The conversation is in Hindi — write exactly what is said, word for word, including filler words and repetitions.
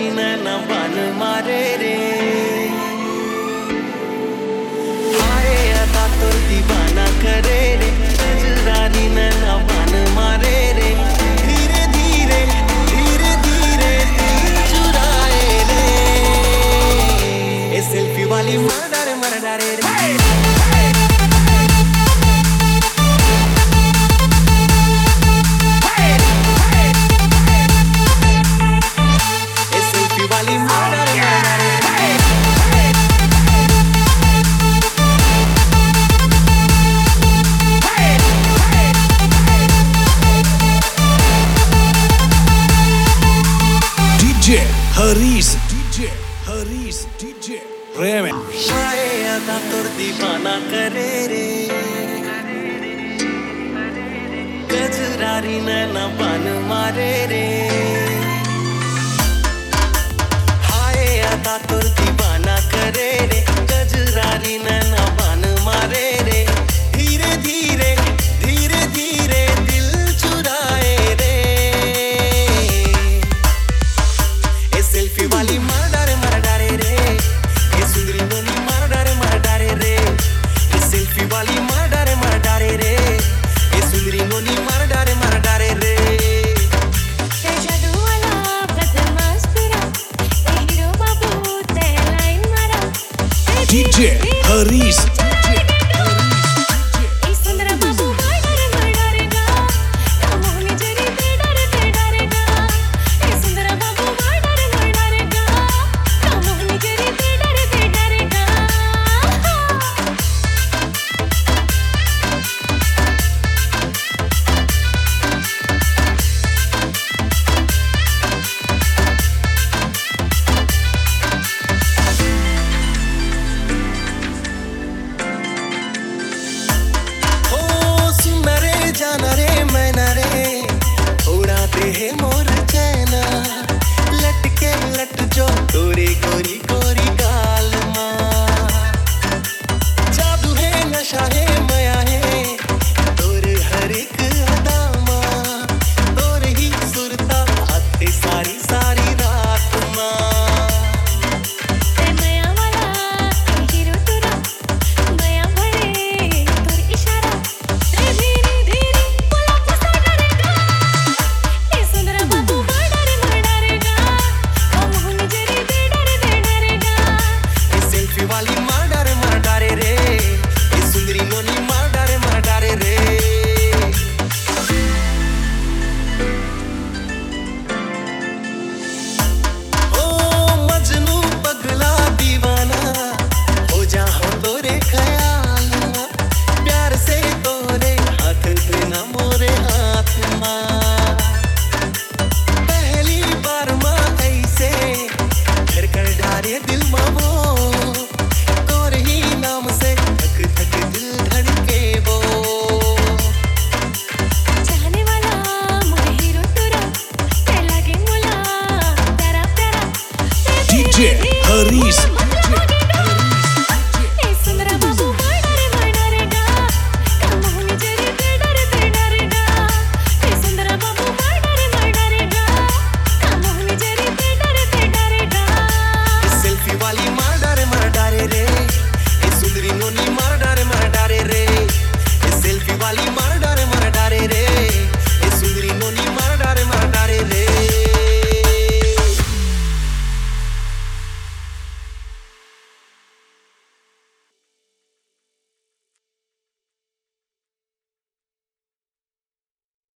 कजरारी नैना बान मारे रे हाय अदा तो दीवाना करे रे कजरारी नैना बान मारे रे धीरे धीरे धीरे धीरे दिल चुराए रे ए सेल्फी वाली मर्डर मर्डर रे Haris, DJ, Haris, DJ, Reme. शायद तुर दीवाना करे रे कजरारी नैना बान मारे रे हाय अदा तुर दीवाना करे रे कजरारी नैना बान मारे रे धीरे धीरे धीरे धीरे दिल चुराए रे ए सेल्फी वाली मर्डर मर्डर रे ए सुंदरी नोनी मर्डर मर्डर रे ए सेल्फी वाली मर्डर मर्डर रे ए सुंदरी नोनी मर्डर मर्डर रे ते जादू वाला बदमाश तेरा ए हीरो बाबू ते लाइन मारा DJ, Haris, DJ. जाना रे मैना रे उड़ाते हैं मोर चैना लटके लट जो गोरी गोरी गोरी गाल माँ जादू है नशा है माया है तोर हर एक अदा माँ तोर ही सुरता आते सारी सारी रात माँ दिल मावो तोर ही नाम से धक धक दिल धड़के वो चाहने वाला मोरे हीरो तोरा ते लागे मोला प्यारा प्यारा DJ, Haris, DJ. ए सुंदरा बाबू मर्डर मर्डर गा कमोनी जरी ते डर ते डर गा ए सुंदरा बाबू मर्डर मर्डर गा कमोनी जरी ते डर ते डर गा सेल्फी वाली मर्डर मर्डर रे ए सुंदरी नोनी मर्डर मर्डर रे ए सेल्फी वाली